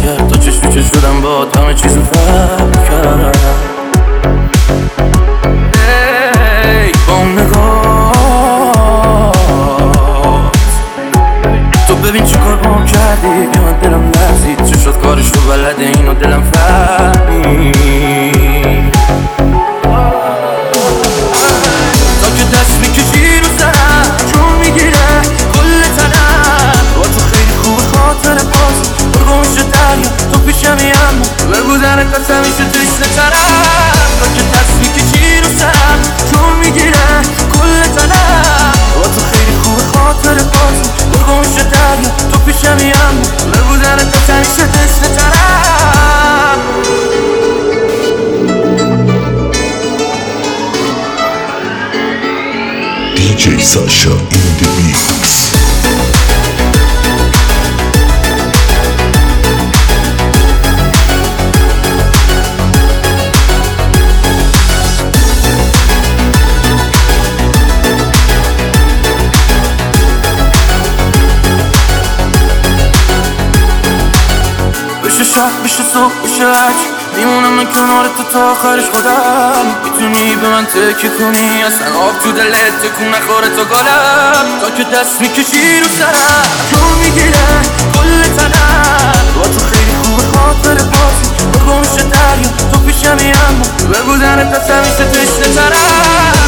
کرد تا چش تو چش شدم با همه چیزو فرق کردم. با اون نگاه تو ببین چه کار با کردی که من دلم لرزید. چه شد کارش تو بلده اینو دلم فهمید. تا که دست میکشی رو سرم جون میگیره کل تنم. با تو خیلی خوبه خاطر باز برگم شد دریا تو پیشمی اما بگو زنت همیشه تشنه ترم. تا که دست میکشی رو سرم جون میگیره کل تنم. با تو خیلی خوبه خاطر باز برگم شد دریا تو پیشمی اما بگو زنت همیشه تشنه ترم. DJ Sasha in the mix. بشه شب بشه صبح بشه هرچی میمونم من کنار تو تا آخرش خودم. میتونی به من تکیه کنی اصلا آب تو دلت تکون نخوره تا گلم. تا که دست میکشی رو سرم جون میگیره کل تنم. با تو خیلی خوبه خاطر بازی برگم شد دریا تو پیشمی اما بگو زنت هست همیشه تشنه ترم.